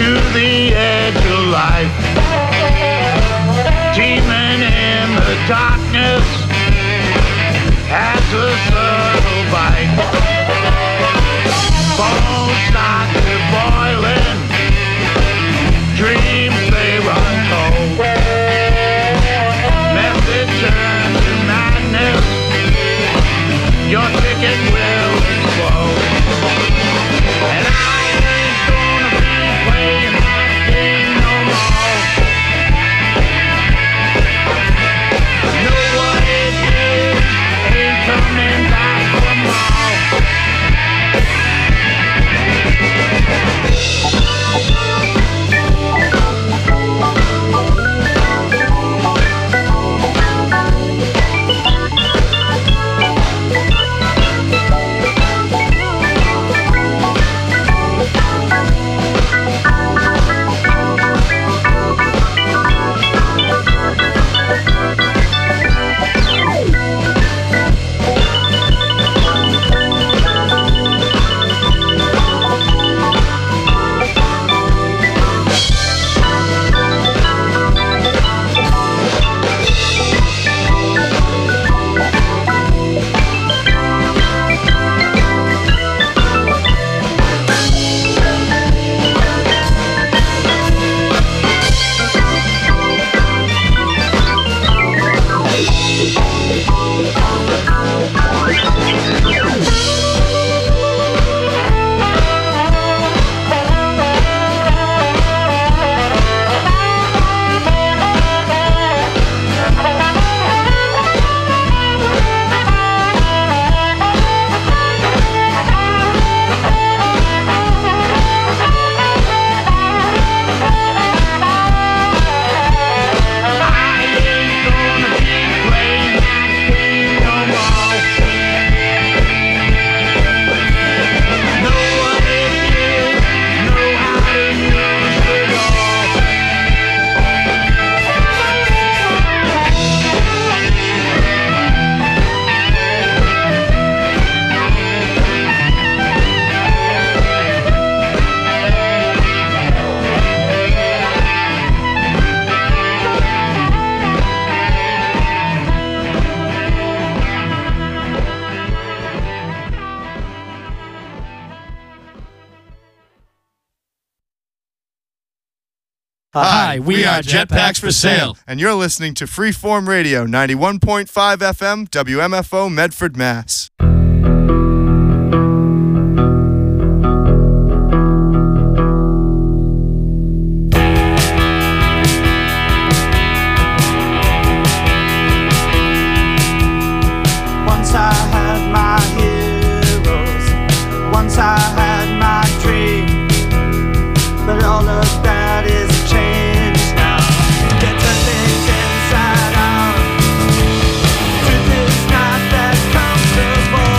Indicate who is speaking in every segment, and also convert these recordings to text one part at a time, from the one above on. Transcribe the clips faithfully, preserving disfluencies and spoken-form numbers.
Speaker 1: to the edge of life, teeming in the darkness as a subtle bite. Bones start to boiling, dreams they run cold. Method turn to madness, your ticket will explode. And I ain't gonna be playing that game no more. Know what it is, ain't coming back for more.
Speaker 2: Hi, we are Jetpacks for Sale.
Speaker 3: And you're listening to Freeform Radio, ninety-one point five F M, W M F O, Medford, Mass.
Speaker 4: Once I had my heroes, once I had my dream, but all of that is changed now. Get the things inside out. Truth is not that comfortable.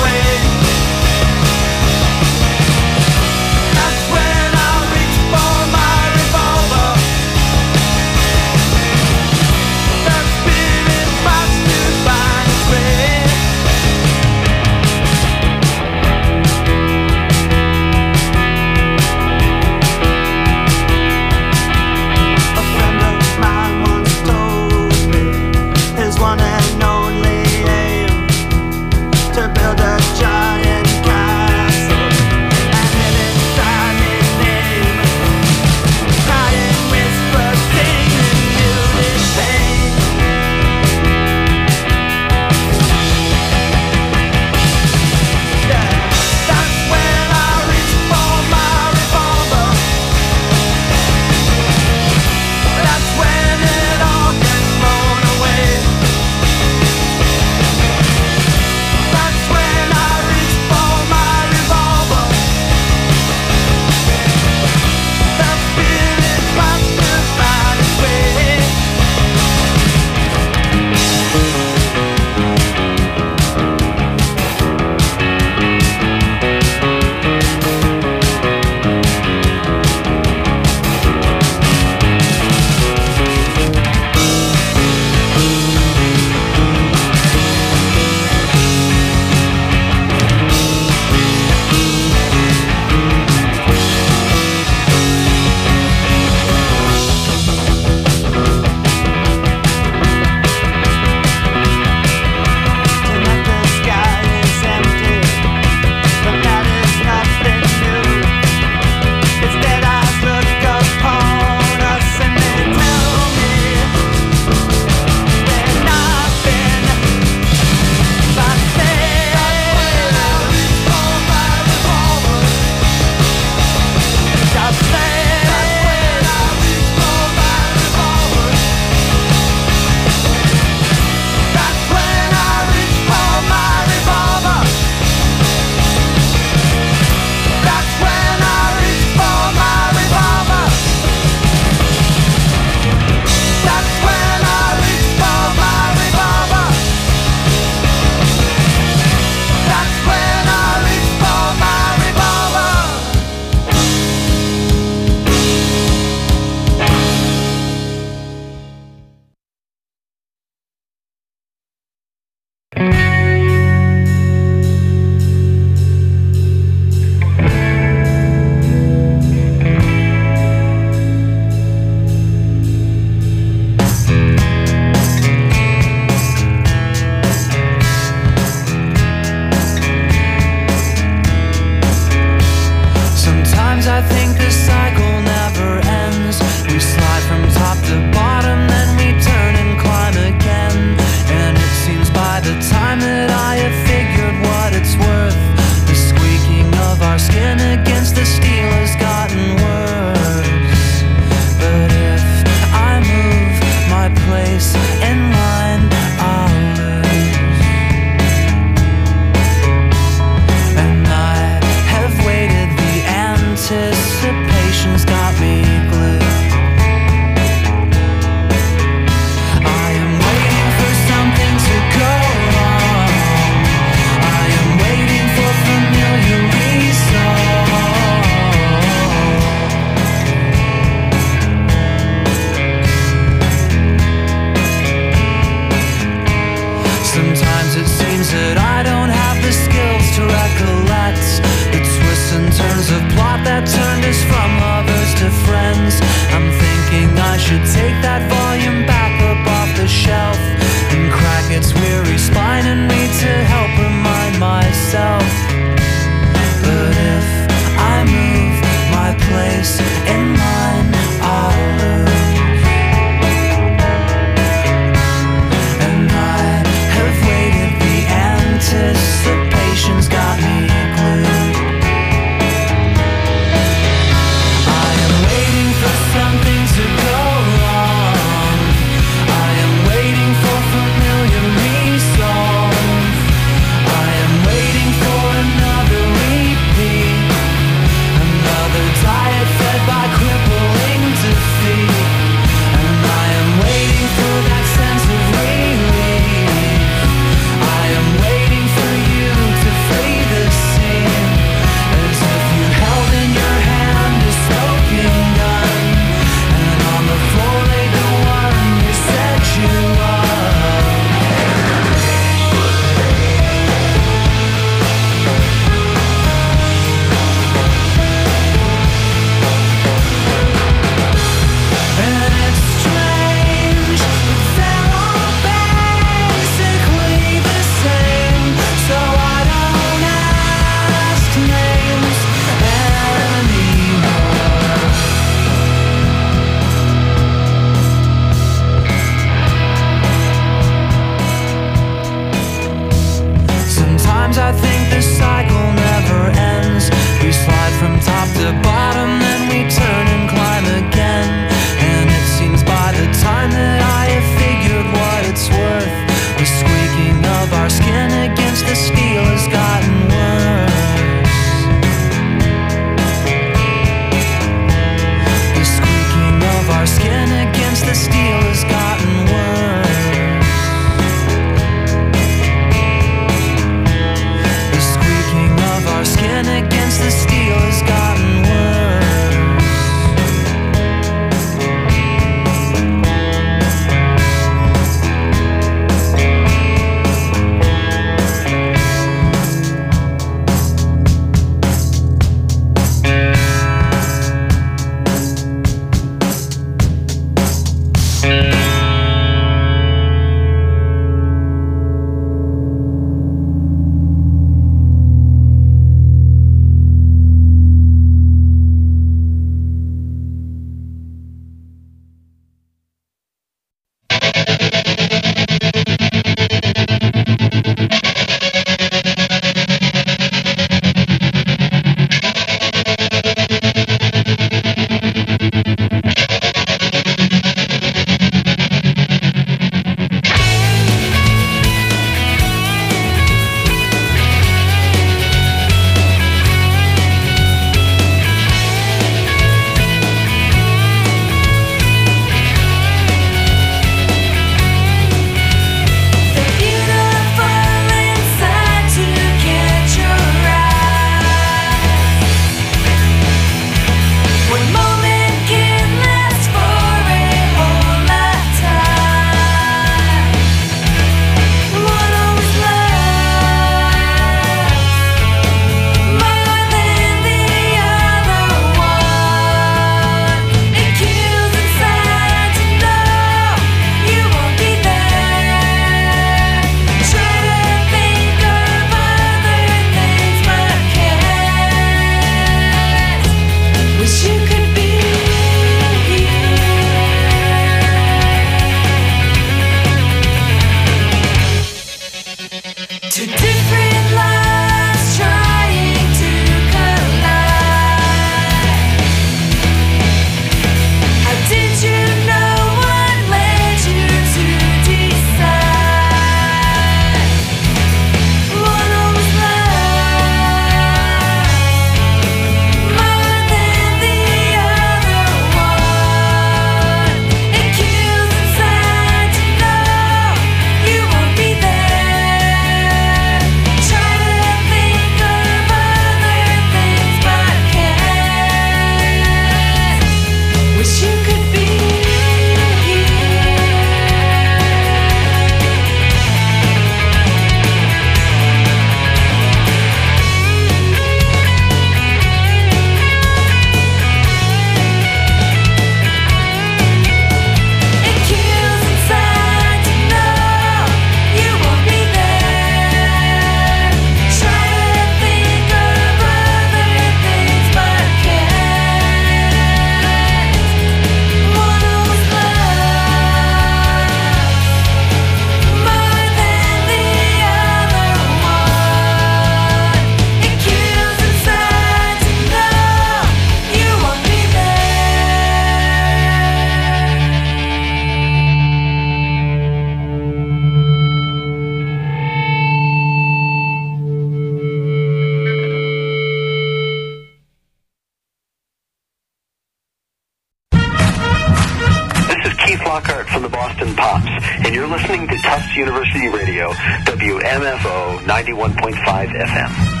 Speaker 5: Lockhart from the Boston Pops, and you're listening to Tufts University Radio, W M F O ninety-one point five F M.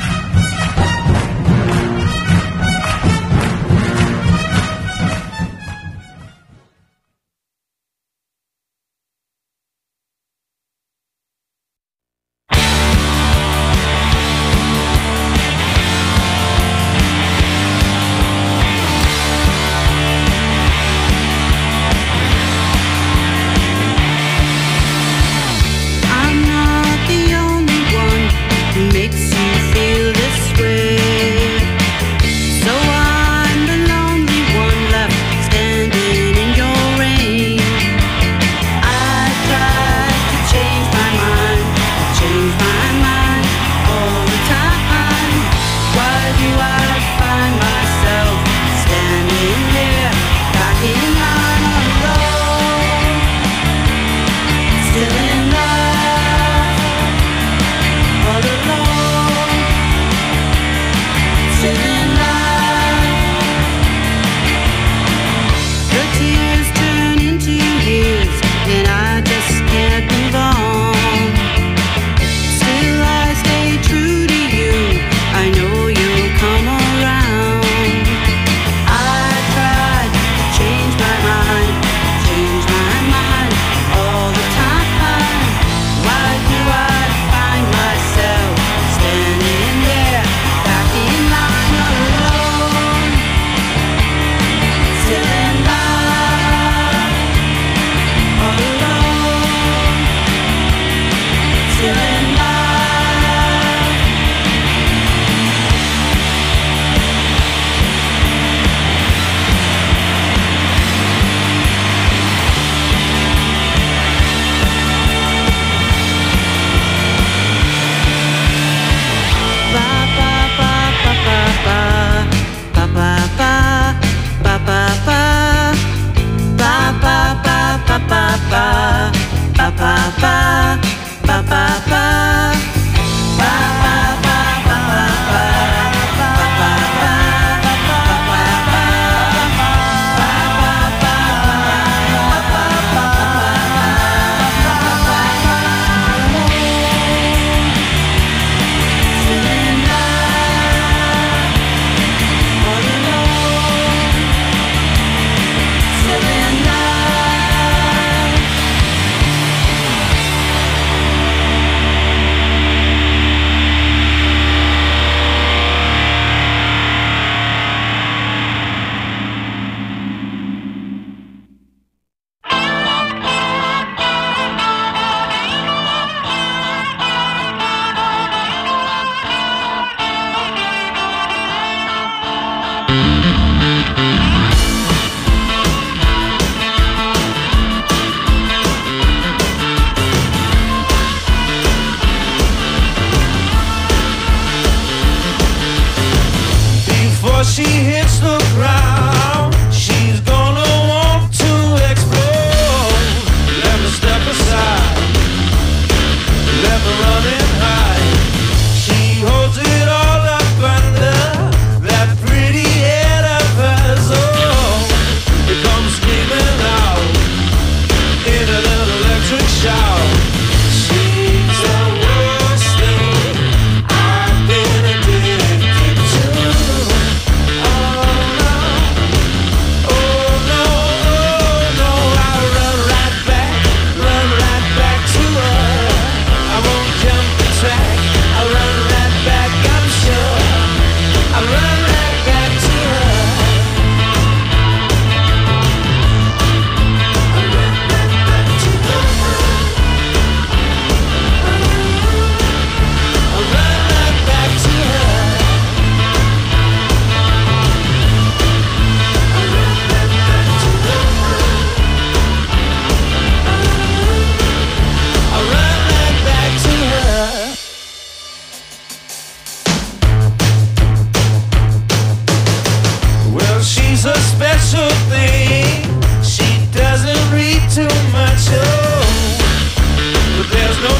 Speaker 6: I'm not the only one who makes you feel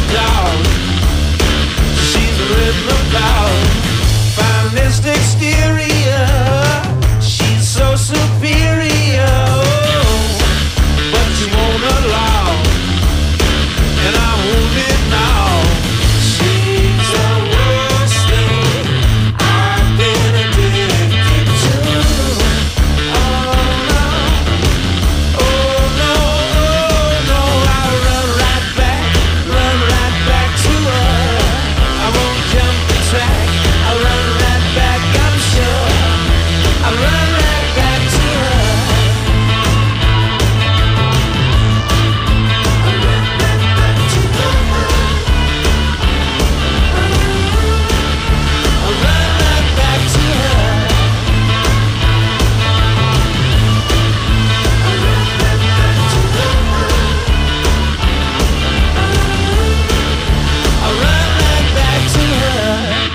Speaker 4: dog. She's a rhythm dog. Finest exterior. She's so superior. But you won't allow. And I won't be now. She's the worst thing I've been addicted to. Oh no, oh no, oh no. I run right back, run right back to her. I won't jump the track. I run right back, I'm sure. I run right back to her. I run right back to her. I run right back to her. I run right back to her. I run right back to her.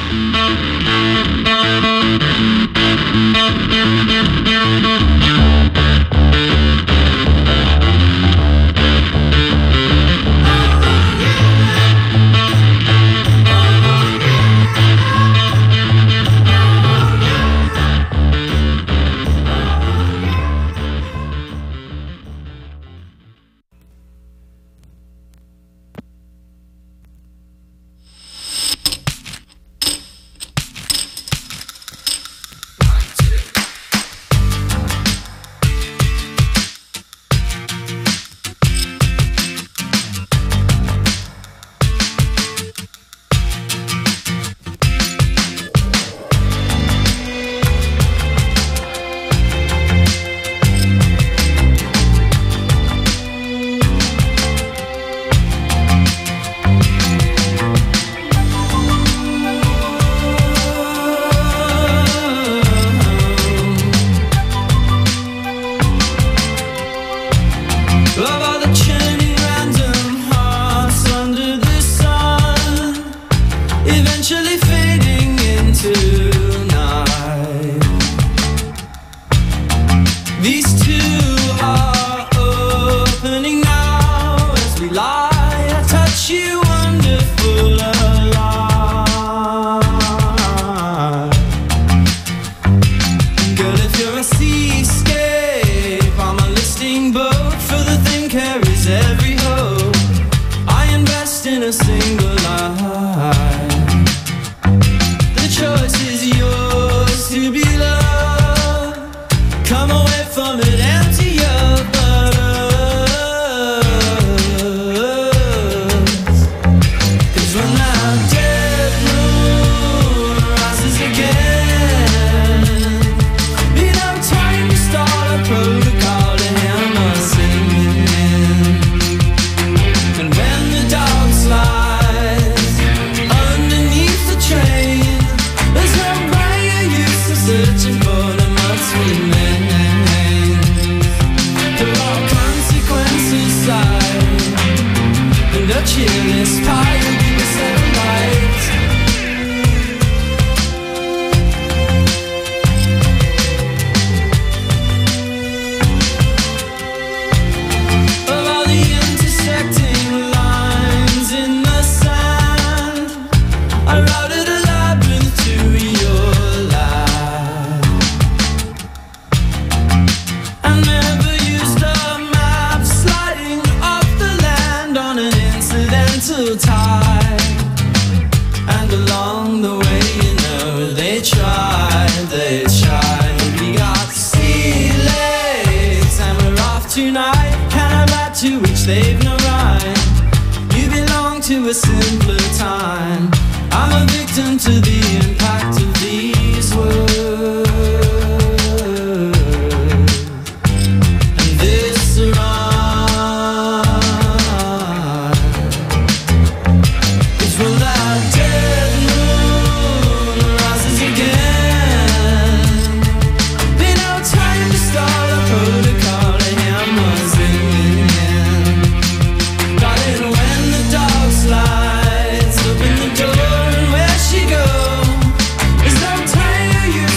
Speaker 4: Love all the churning random hearts under the sun, eventually fading into night. These two are opening now as we lie. I touch you, wonderful alive. Girl, if you're a seascape, I'm a listing boat. For the thing carries every hope. I invest in a single line. The choice is yours to be loved. Come away from it empty your borders. 'Cause when that dead moon rises again, be no time to start a protocol to hammer singing in. And when the dog slides underneath the train, there's no greater use of searching for the must remain. There are consequences side, and a cheerless pie will be the sunlight. Of all the intersecting lines in the sand, I routed a labyrinth to your life. I never used a map, sliding off the land on an incidental tide. And along the way, you know, they tried, they tried. We got sea legs and we're off tonight. Can I bet to which they've no right? You belong to a simpler time. I'm a victim to the impact of these words. And this rhyme is when that dead moon rises again. Be no time to start a protocol to hammer singing in. Darling, when the dog slides, open the door and where she goes. There's no time to use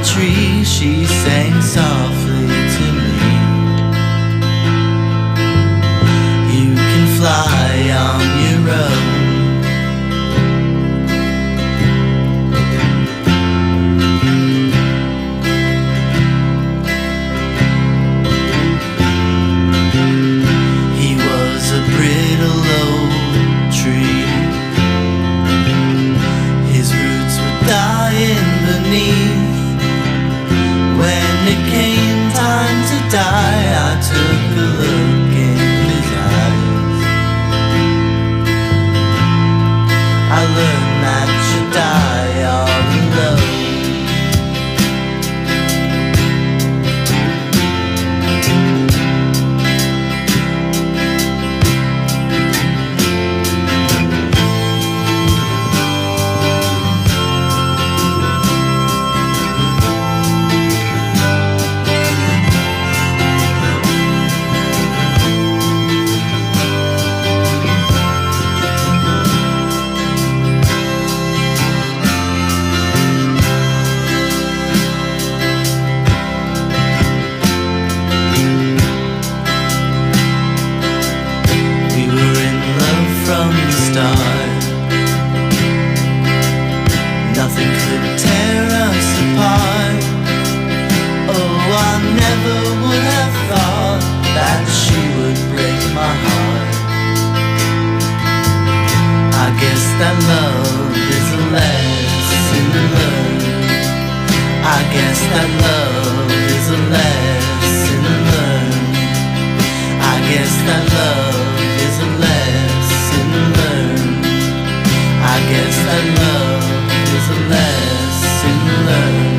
Speaker 6: tree, she sang softly to me. You can fly on your own. He was a brittle old tree. His roots were dying beneath. When it came time to die, I took a look in his eyes. I learned that you die all alone. Nothing could tear us apart. Oh, I never would have thought that she would break my heart. I guess that love is a lesson learned. I guess that love is a lesson learned. I guess that love is a lesson learned. I guess that love is a lesson learned.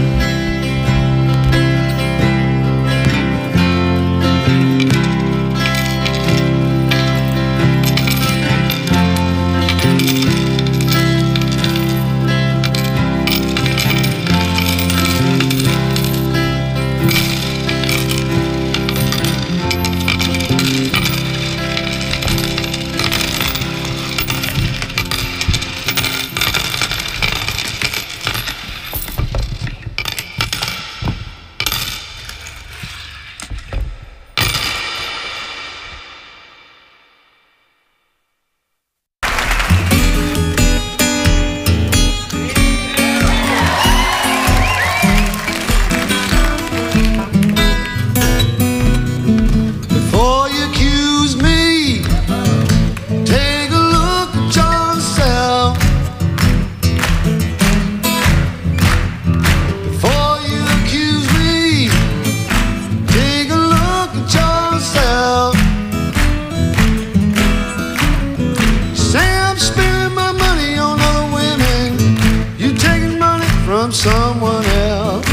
Speaker 7: Someone else.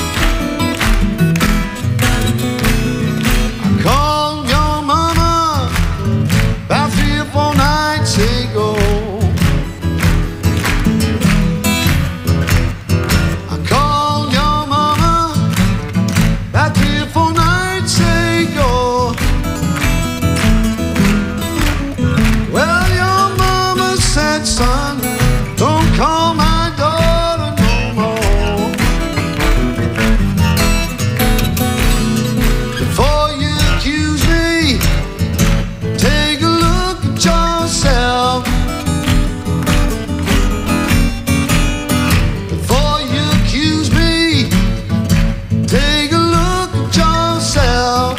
Speaker 7: I called your mama about three or four nights ago. I called your mama about three or four nights ago. Well, your mama said, son, don't call my daughter no more. Before you accuse me, take a look at yourself. Before you accuse me, take a look at yourself.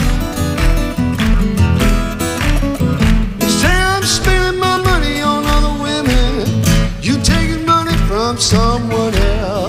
Speaker 7: You say I'm spending my money on other women, you taking money from someone else.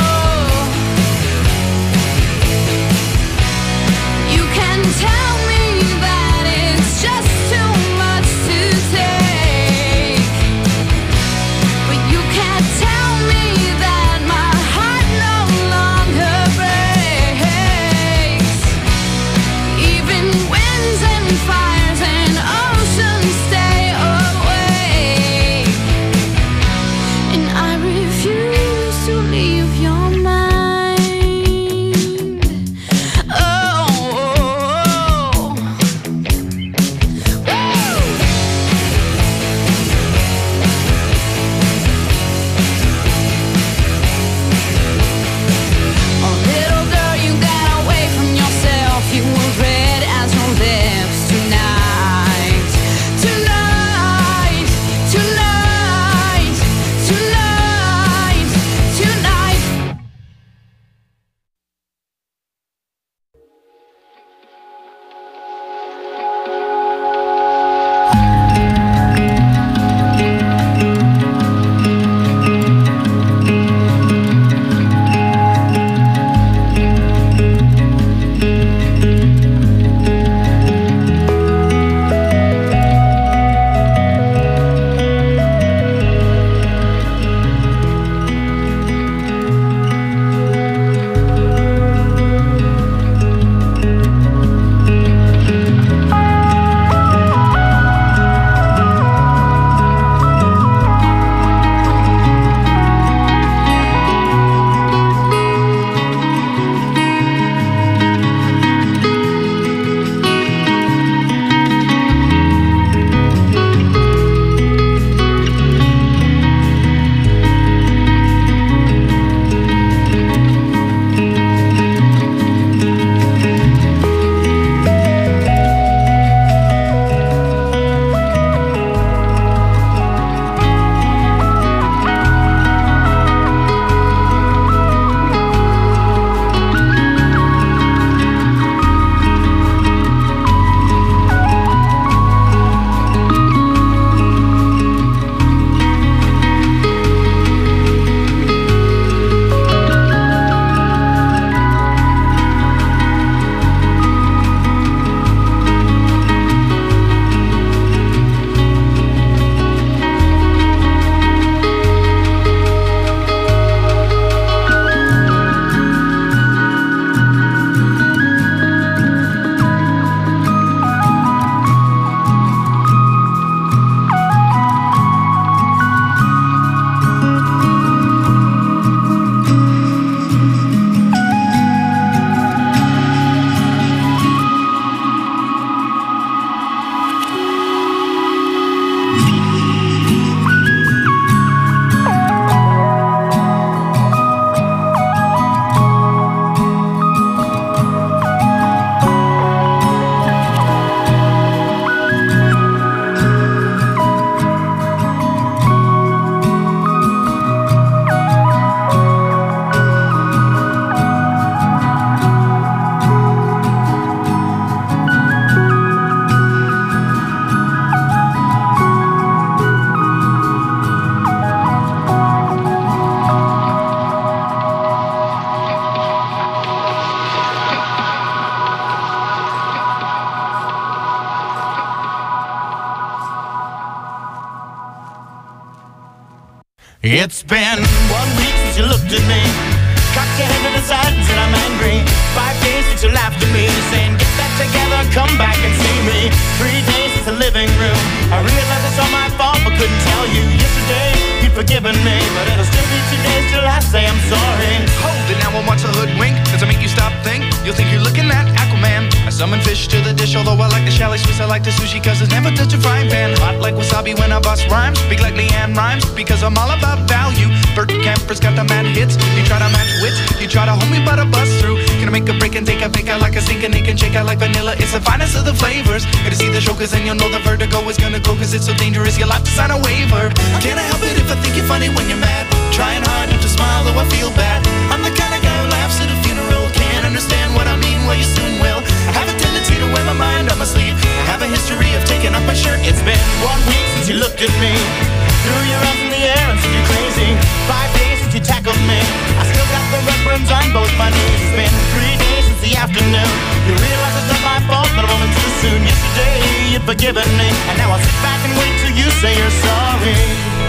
Speaker 1: It's been one week since you looked at me, cocked your head to the side and said I'm angry. Five days since you laughed at me, saying get that together, come back and see me. Three days since the living room, I realized it's all my fault but couldn't tell you. Yesterday you'd forgiven me, but it'll still be two days till I say I'm sorry.
Speaker 8: Hold it, now I want to hoodwink. Does it make you stop think? You'll think you're looking at Aquaman. I summon fish to the dish, although I like the chalet Swiss, I like the sushi, cause it's never touch a frying pan. Hot like wasabi when I bust rhymes, speak like Leanne Rhymes, because I'm all about value. Bert Kemper's got the mad hits, you try to match wits, you try to hold me but I bust through. Gonna make a break and take a pick out like a sink and it can shake out like vanilla. It's the finest of the flavors. Gotta see the show cause then you'll know the vertigo is gonna go, cause it's so dangerous you'll have to sign a waiver. Can't I help it if I think you're funny when you're mad? Trying hard not to smile though I feel bad. I'm the kind of guy who laughs at a funeral. Can't understand what I mean, well you soon will. I have a tendency to wear my mind on my sleeve. I have a history of taking off my shirt. It's been one week since you looked at me, threw your arms in the air and said you're crazy. Five days since you tackled me, I still got the red burns on both my knees. It's been three days since the afternoon, you realize it's not my fault but I'm only too soon. Yesterday you'd forgiven me, and now I'll sit back and wait till you say you're sorry.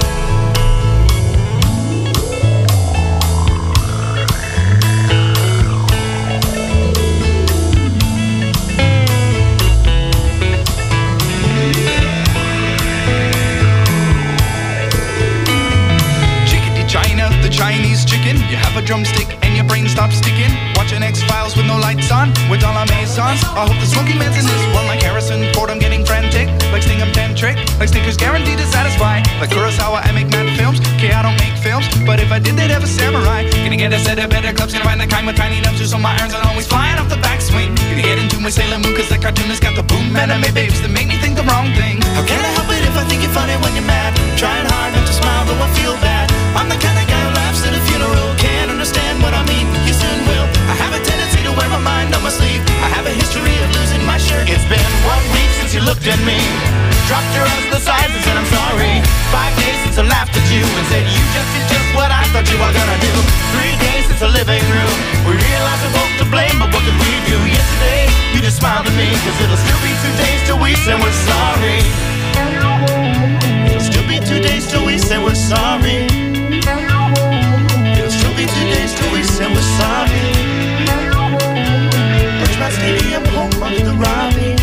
Speaker 8: Chinese chicken, you have a drumstick and your brain stops sticking. Watching X-Files with no lights on, with all our maisons. I hope the smoky man's in this one like Harrison Ford. I'm getting frantic, like Stingham tantric, like Snickers guaranteed to satisfy. Like Kurosawa, I make mad films. Okay, I don't make films, but if I did, they'd have a samurai. Gonna get a set of better clubs, gonna find the kind with tiny nubs, so my irons are always flying off the backswing. Gonna get into my Sailor Moon, cause the cartoonist got the boom anime babes that make me think the wrong thing.
Speaker 1: How can I help it if I think you're funny when you're mad? Trying hard not to smile, though I feel bad. I'm the kind of guy who laughs at a funeral. Can't understand what I mean, you soon will. I have a tendency to wear my mind on my sleeve. I have a history of losing my shirt. It's been one week since you looked at me, dropped your arms to the sides and said I'm sorry. Five days since I laughed at you and said you just did just what I thought you were gonna do. Three days since the living room, we realized we're both to blame, but what could we do? Yesterday you just smiled at me, cause it'll still be two days till we say we're sorry. It'll still be two days till we say we're sorry. It'll still be two days till we say we're sorry. Birchmount Stadium, home of the Robbie.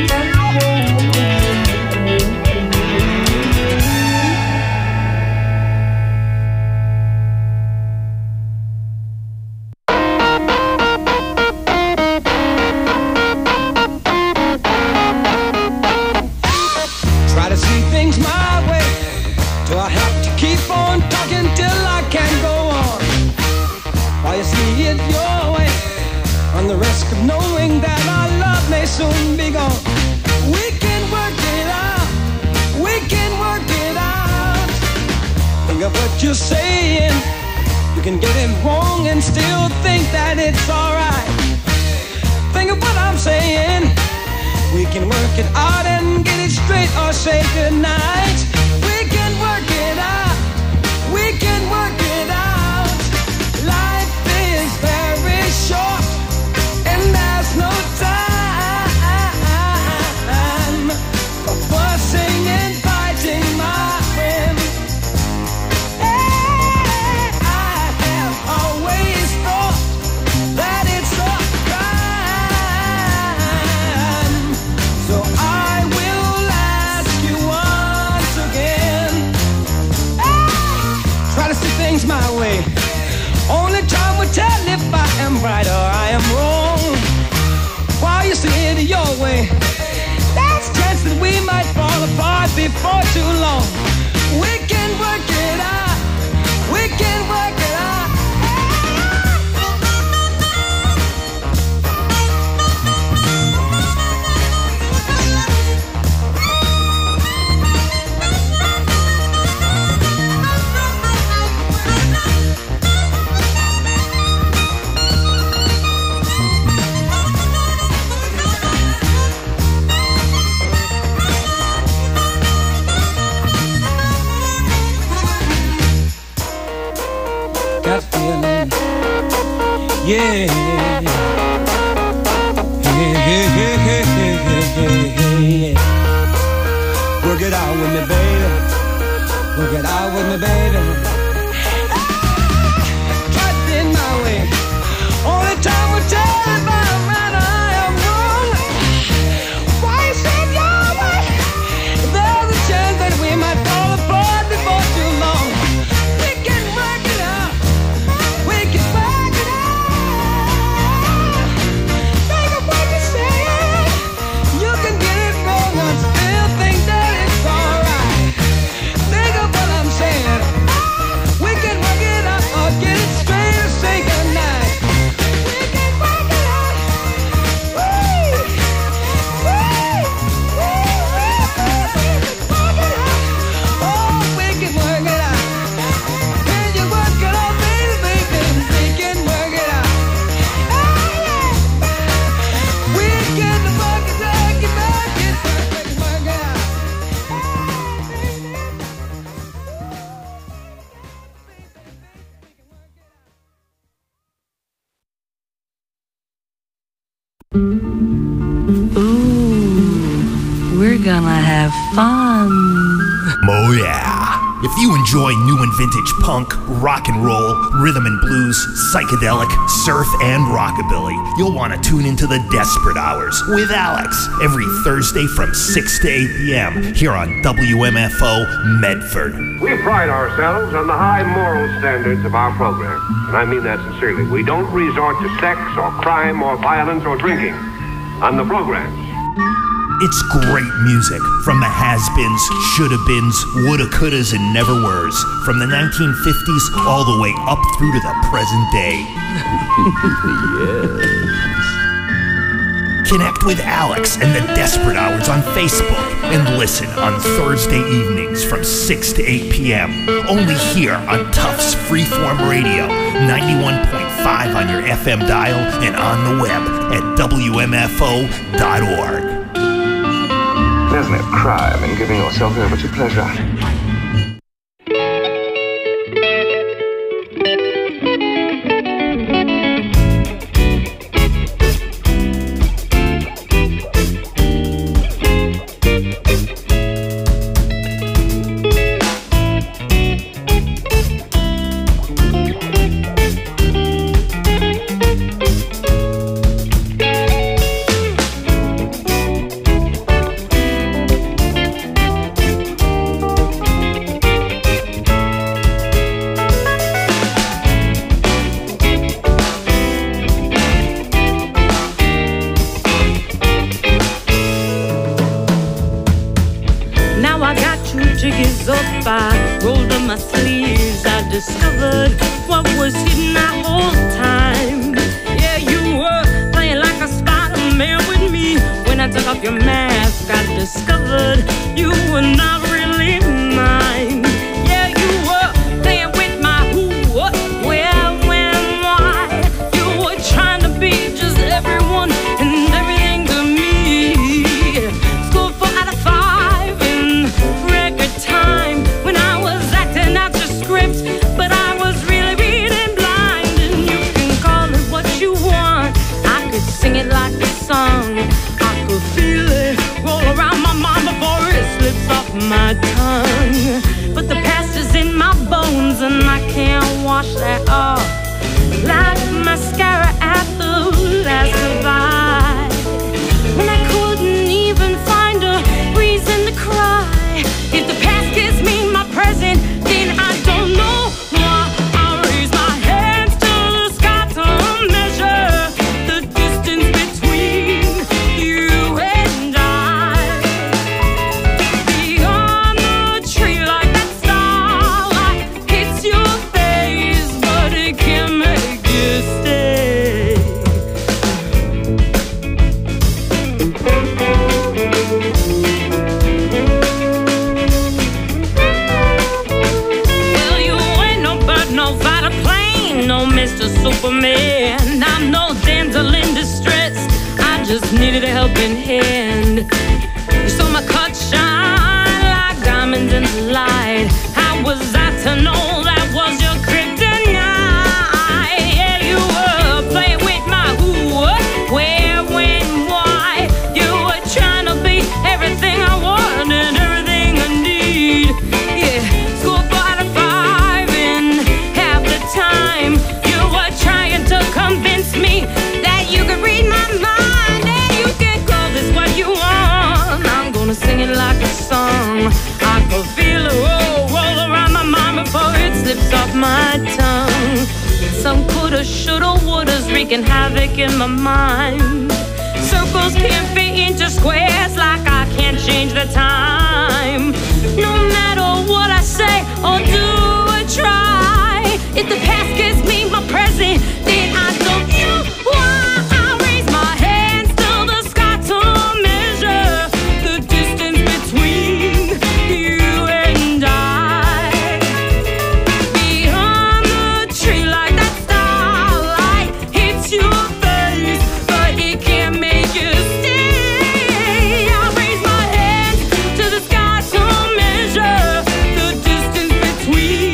Speaker 9: Try to see things my way. Do I have to keep on talking till I can't go on? While you see it your way, on the risk of knowing that our love may soon be gone. We can work it out, we can work it out. Think of what you're saying, you can get it wrong and still think that it's alright. Think of what I'm saying, we can work it out and get it straight or say goodnight. We can work it out, we can work it out. Life is very short and there's no time for fussing and fighting, my friend. Hey, I have always thought that it's a crime, so I will ask you once again. Hey, try to see things my way. Only time will tell if I am right or I am wrong. While you see it your way, there's a chance that we might fall apart before too long. We can work it out, we can work it out. Got feeling, yeah, yeah, yeah, yeah, yeah, yeah. Work it out with me, baby. Work it out with me, baby.
Speaker 10: Ooh, we're gonna have fun.
Speaker 11: Oh yeah. If you enjoy new and vintage punk, rock and roll, rhythm and blues, psychedelic, surf, and rockabilly, you'll want to tune into the Desperate Hours with Alex every Thursday from six to eight p.m. here on W M F O Medford.
Speaker 12: We pride ourselves on the high moral standards of our program, and I mean that sincerely. We don't resort to sex or crime or violence or drinking on the programs.
Speaker 11: It's great music from the has-beens, shoulda-beens, woulda-couldas, and never-weres, from the nineteen fifties all the way up through to the present day. Yes. Connect with Alex and the Desperate Hours on Facebook and listen on Thursday evenings from six to eight p.m. only here on Tufts Freeform Radio, ninety-one point five on your F M dial and on the web at W M F O dot org.
Speaker 13: There's no crime in giving yourself over to pleasure.
Speaker 14: Discovered what was hidden that whole time. Yeah, you were playing like a Spider-Man with me. When I took off your mask, I discovered you were not really mine. Yeah, you were playing with my who, what, where, when, why. You were trying to be just everyone and everything to me. Scored four out of five in record time when I was acting out your script. But I was really reading blind, and you can call it what you want. I could sing it like a song. I could feel it roll around my mind before it slips off my tongue. But the past is in my bones, and I can't wash that off. Like mascara at the last goodbye. When I couldn't even find a reason to cry. If the past gives me my present, then I don't know. Superman, I'm no damsel in distress. I just needed a helping hand. You saw my cut shine like diamonds in the light. How was I to know that was your kryptonite? Yeah, you were playing with my who, what, where, when, why. You were trying to be everything I want and everything I need. Yeah, score four out of five in half the time. Trying to convince me that you could read my mind and you can call this what you want. I'm gonna sing it like a song. I could feel it roll, roll around my mind before it slips off my tongue. Some coulda, shoulda, wouldas wreaking havoc in my mind. Circles can't fit into squares like I can't change the time. No matter what I say or do or try, if the past gives me my present, then I don't know why. I raise my hands to the sky to measure the distance between you and I. Beyond the tree like that starlight hits your face, but it can't make you stay. I raise my hands to the sky to measure the distance between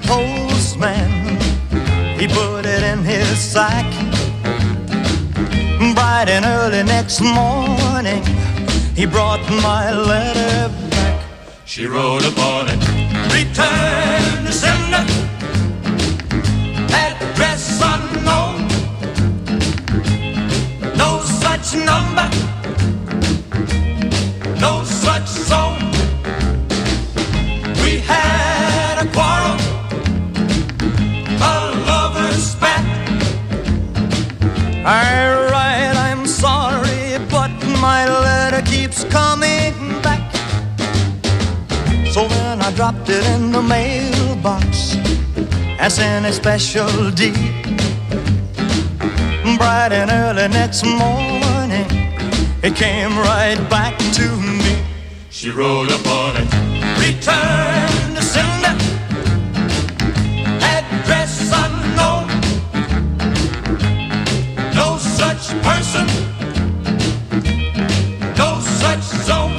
Speaker 4: postman, he put it in his sack. Bright and early next morning, he brought my letter back.
Speaker 2: She wrote upon it,
Speaker 4: return to sender, address unknown, no such number, no such zone. We had a quarrel, a lover's spat. I write, I'm sorry, but my letter keeps coming back. So then I dropped it in the mailbox as in a special deed. Bright and early next morning, it came right back to me.
Speaker 2: she wrote upon it,
Speaker 4: return to sender, address unknown, no such person, no such zone.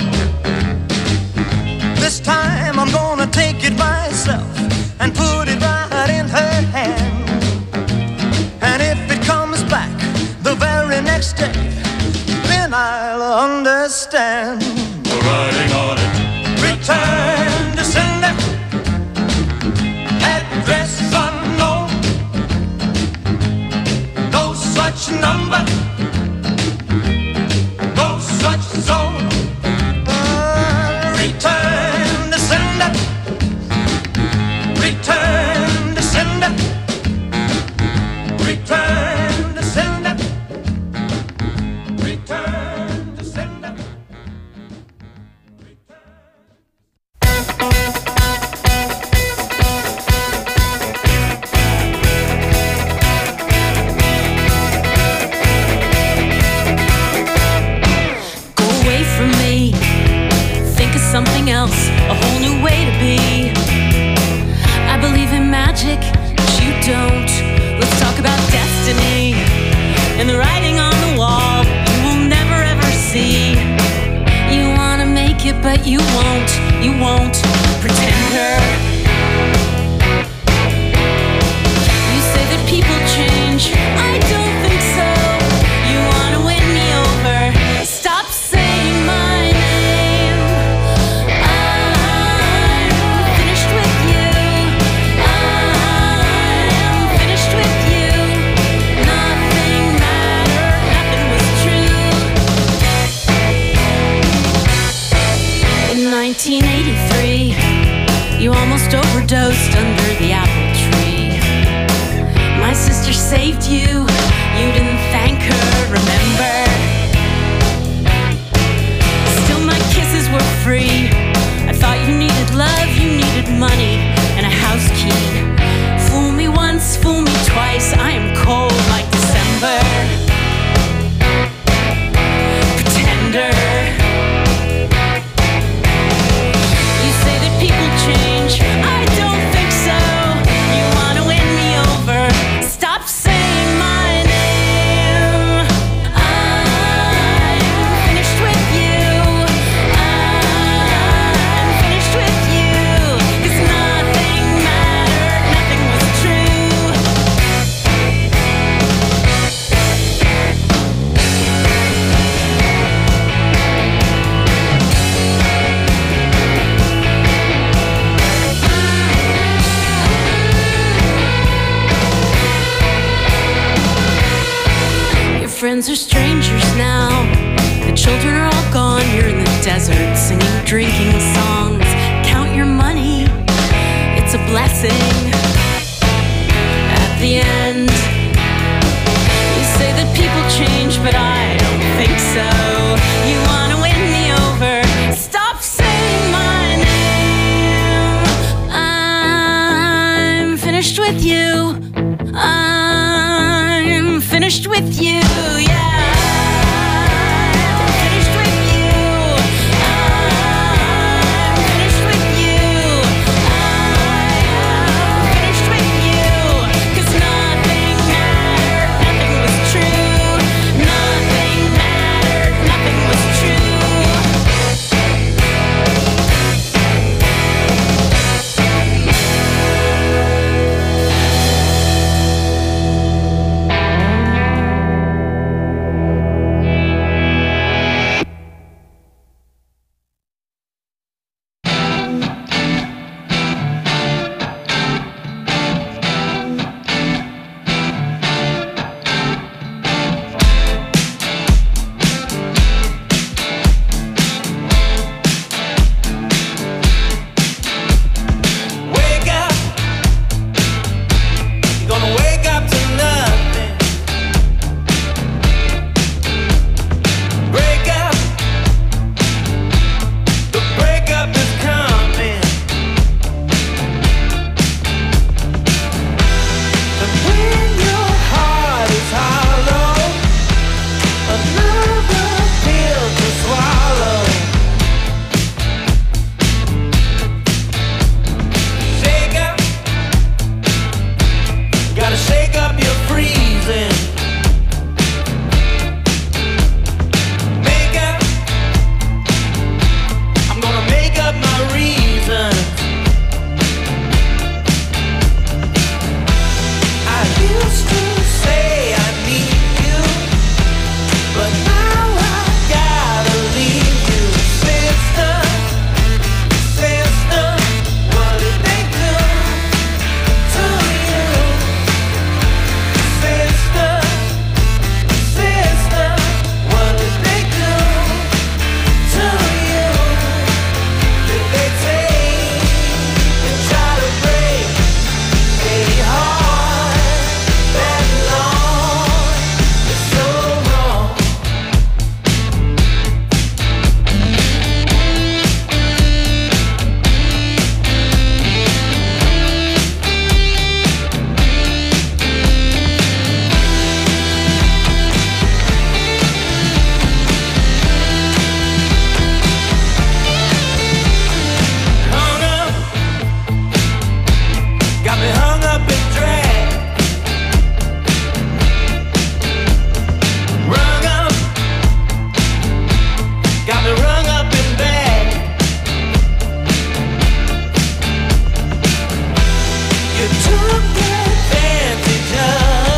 Speaker 4: This time I'm gonna take it myself and put it right in her hand. And if it comes back the very next day, then I'll understand.
Speaker 2: the writing on it,
Speaker 4: Return to sender, address unknown, no such number, no such zone. Uh, return to sender, return to sender, return to sender, return to sender.
Speaker 14: Go away from me. Think of something else, a whole new way to be. I believe in magic, but you don't. Let's talk about destiny and the writing on the wall you will never ever see. You wanna make it, but you won't. You won't. Pretender. You say that people change. I don't think so. You wanna win me over. Stop saying my name. I'm finished with you. I'm finished with you. Nothing mattered. Nothing was true. In nineteen eighty-three, you almost overdosed under the apple tree. My sister saved you. You didn't thank her, remember? Still my kisses were free. I thought you needed love, you needed money, and a house key. Fool me once, fool me twice. I am cold like December. Pretender. You say that people change. I don't think so. You wanna win me over. Stop saying my name. I'm finished with you. I'm finished with you. 'Cause nothing mattered, nothing was true. Your friends are strangers now. The children are all gone. You're in the desert singing drinking songs. Count your money. It's a blessing. At the end, you say that people change, but I don't think so. You wanna win me over. Stop saying my name. I'm finished with you. I'm finished with you.